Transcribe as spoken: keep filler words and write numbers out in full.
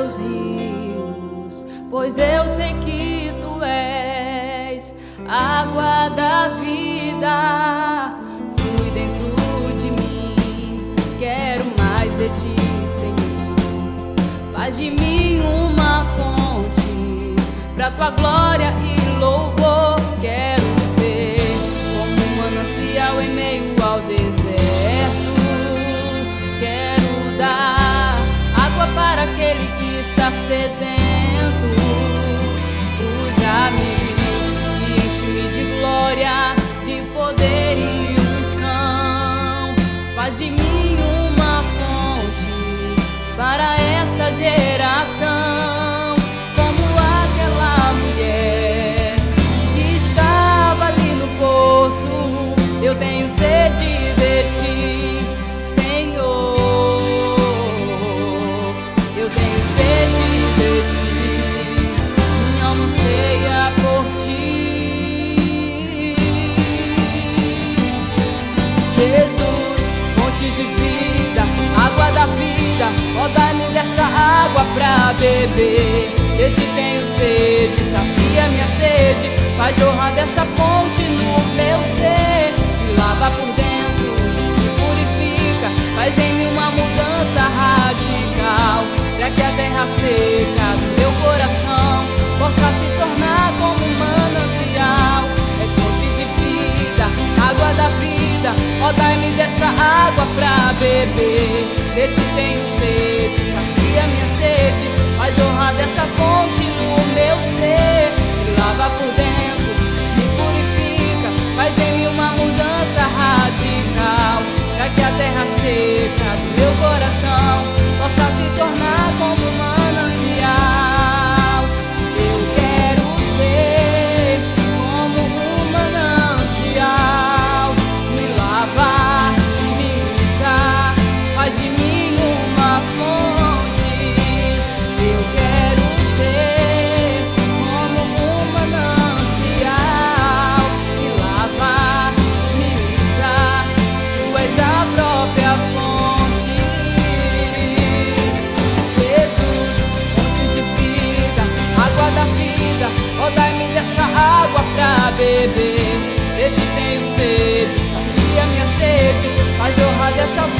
meus rios, pois eu sei que tu és água da vida. Flui dentro de mim, quero mais de ti, Senhor. Faz de mim uma fonte pra tua glória e louvor. Quero ser como um manancial em meio ao deserto. Quero dar água para aquele que está sedento. Usa-me e enche-me de glória, de poder e unção. Faz de mim uma fonte para essa geração, como aquela mulher que estava ali no poço. Eu tenho sede de ti, Senhor. Eu tenho sede de ti, minha alma anseia por ti. Jesus, fonte de vida, água da vida, ó, dá-me dessa água pra beber. Eu te tenho sede, sacia minha sede, faz jorrar dessa fonte no meu ser. Me lava por dentro, me purifica, faz em mim uma mudança radical, pra que a terra seca do meu coração possa se tornar como um manancial. És fonte de vida, água da vida, ó, dai-me dessa água pra beber. Eu te tenho sede, sacia minha sede, faz jorrar dessa fonte no meu ser. Me lava por dentro, me purifica, faz em mim uma mudança radical, pra que a terra seca do meu coração possa se tornar como um manancial. Eu quero ser como um manancial. Me lava, me usa, faz de mim uma fonte. Eu quero ser como um manancial. Me lava, me usa, tu és a própria fonte. Jesus, fonte de vida, água da vida, ó, dai-me dessa água pra beber. Eu te tenho sede, sacia minha sede, faz jorrar dessa